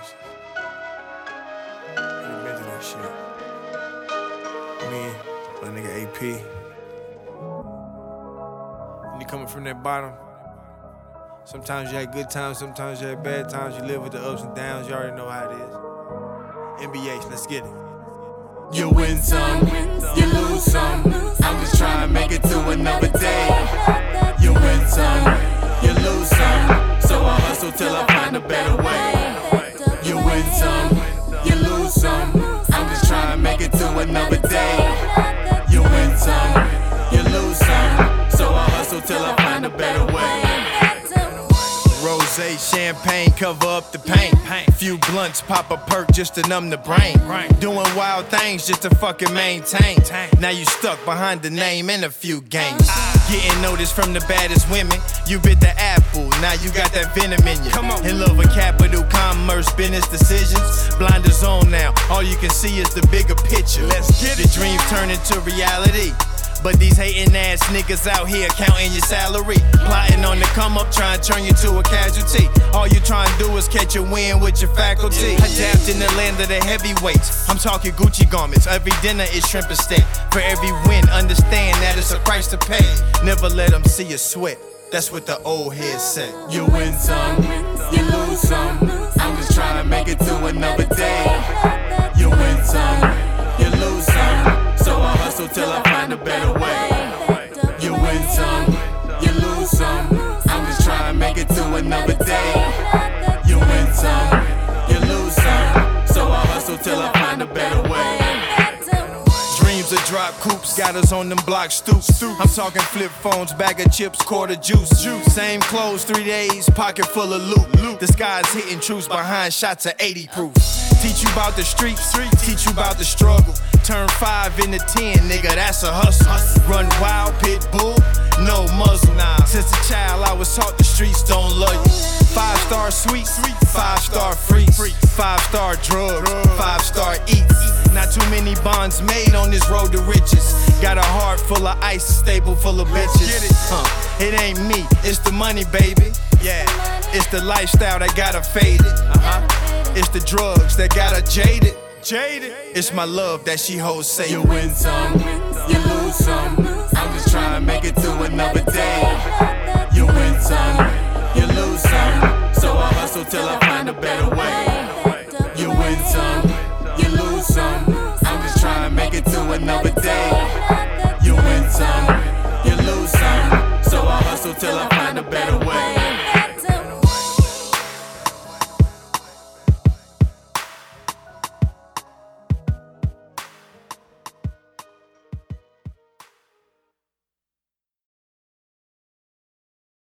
Ain't been to that shit. Me, my nigga AP. When you coming from that bottom, sometimes you had good times, sometimes you had bad times. You live with the ups and downs, you already know how it is. NBH, let's get it. You win some, you lose some. I'm just trying to make it to another day. You win some, you lose some. So I hustle till I find a better way. You win some, you lose some. I'm just trying to make it to another day. You win some, you lose some. So I hustle till I find a better way. Rosé, champagne, cover up the paint. Few blunts, pop a perk just to numb the brain. Doing wild things just to fucking maintain. Now you stuck behind the name in a few games. Getting noticed from the baddest women. You bit the apple, now you got that venom in you. In love with capital commerce, business decisions. Blinders on now, all you can see is the bigger picture. Let's get it. The dreams turn into reality. But these hating ass niggas out here counting your salary, plotting on the come up, trying to turn you to a casualty. All you trying to do is catch a win with your faculty. Adapt in the land of the heavyweights. I'm talking Gucci garments, every dinner is shrimp and steak. For every win, understand that it's a price to pay. Never let them see you sweat, that's what the old head said. You win some, you lose some. I'm just trying to make it to another day. You win some, you lose some. So I hustle till I find a better way. You win some, you lose some. I'm just trying to make it to another day. You win some, you lose some. So I hustle till I find a better way. Dreams of drop coops, got us on them block stoops. I'm talking flip phones, bag of chips, quarter juice. Same clothes, 3 days, pocket full of loot. The sky's hitting troops behind shots of 80 proof. Teach you about the streets, teach you about the struggle. Turn 5 into 10, nigga, that's a hustle. Run wild, pit bull, no muzzle. Since a child, I was taught the streets don't love you. 5-star sweets, 5-star freaks, 5-star drugs, 5-star eats. Not too many bonds made on this road to riches. Got a heart full of ice, a stable full of bitches. It ain't me, it's the money, baby. Yeah, it's the lifestyle that got her faded. It's the drugs that got her jaded. It's my love that she holds safe. You win some, you lose some. I'm just trying to make it to another day. You win some, you lose some. So I hustle till I find a better way.